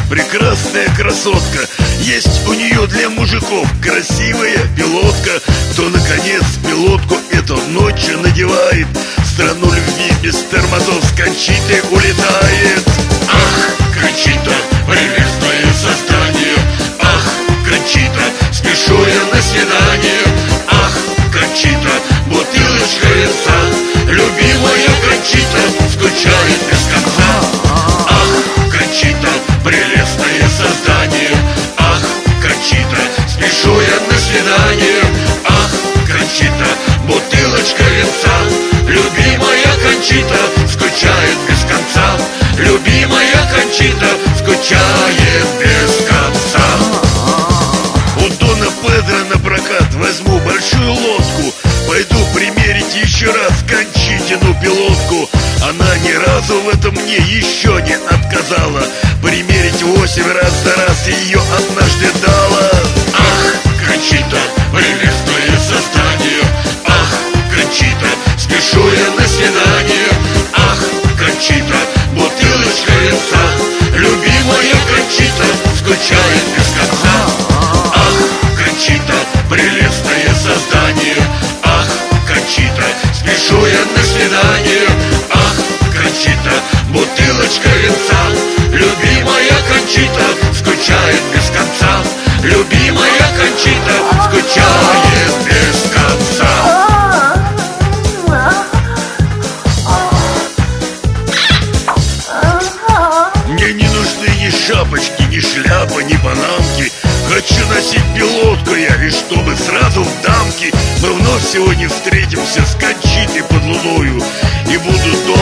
прекрасная красотка. Есть у нее для мужиков красивая пилотка. Кто, наконец, пилотку эту ночью надевает, в страну любви без тормозов с Кончитой улетает. Ах, Кончита, прелестное создание. Ах, Кончита, спешу я на свидание. Ах, Кончита, бутылочка винца. Любимая Кончита скучает без конца. Ах, Кончита, прелестное создание. Ах, Кончита, спешу я на свидание. Ах, Кончита, бутылочка винца. Любимая Кончита скучает без конца. Любимая Кончита скучает без конца. У Дона Педро на прокат возьму большую лодку. Пойду примерить еще раз Кончитину пилотку. Она ни разу в этом мне еще не отказала. Примерить 8 раз за раз ее однажды дала. Ах, Кончита, прелестное создание. Ах, Кончита, спешу я на свидание. Ах, Кончита, бутылочка винца. Любимая Кончита скучает без конца. Ах, Кончита, прелестное создание. Ах, Кончита, спешу я на свидание. Ах, Кончита, бутылочка винца. Любимая Кончита скучает без конца. Любимая Кончита скучает без конца. Мне не нужны ни шапочки, ни шляпа, ни панамки. Хочу носить пилотку я, и чтобы сразу в дамки. Мы вновь сегодня встретимся с Кончитой под луною и буду дома